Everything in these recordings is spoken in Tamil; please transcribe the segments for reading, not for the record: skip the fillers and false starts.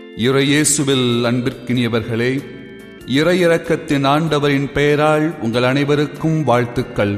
இறையேசுவில் அன்பிற்கினியவர்களே, இறையிறக்கத்தின் ஆண்டவரின் பெயரால் உங்கள் அனைவருக்கும் வாழ்த்துக்கள்.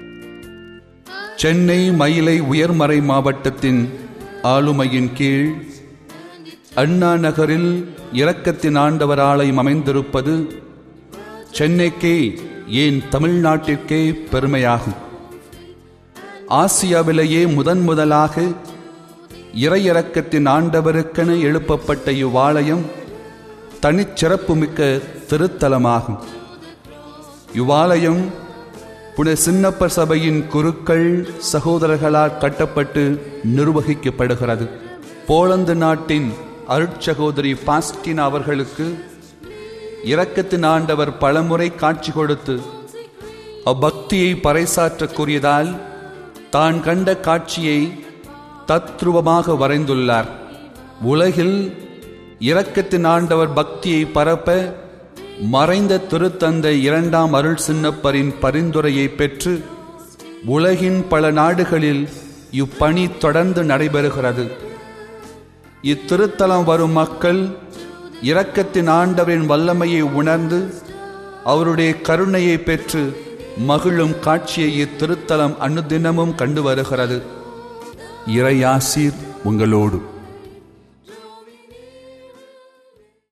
சென்னை மயிலை உயர்மறை மாவட்டத்தின் ஆளுமையின் கீழ் அண்ணா நகரில் இரக்கத்தின் ஆண்டவர் ஆலயம் அமைந்திருப்பது சென்னைக்கே, ஏன் தமிழ்நாட்டிற்கே பெருமையாகும். ஆசியாவிலேயே முதலாக இறையிறக்கத்தின் ஆண்டவருக்கென எழுப்பப்பட்ட இவ்வாலயம் தனிச்சிறப்புமிக்க திருத்தலமாகும். இவ்வாலயம் புனித சின்னப்பர் சபையின் குருக்கள் சகோதரர்களால் கட்டப்பட்டு நிர்வகிக்கப்படுகிறது. போலந்து நாட்டின் அருட்சகோதரி பாஸ்டினா அவர்களுக்கு இரக்கத்தின் ஆண்டவர் பலமுறை காட்சி கொடுத்து அப்பக்தியை பறைசாற்றக்கூடியதால் தான் கண்ட காட்சியை தத்ரூபமாக வரைந்துள்ளார். உலகில் இரக்கத்தின் ஆண்டவர் பக்தியை பரப்ப மறைந்த திருத்தந்தை 2ஆம் அருள் சின்னப்பரின் பரிந்துரையை பெற்று உலகின் பல நாடுகளில் இப்பணி தொடர்ந்து நடைபெறுகிறது. இத்திருத்தலம் வரும் மக்கள் இரக்கத்தின் ஆண்டவரின் வல்லமையை உணர்ந்து அவருடைய கருணையை பெற்று மகிழும் காட்சியை இத்திருத்தலம் அனுதினமும் கண்டு வருகிறது. இறையாசீர் உங்களோடு.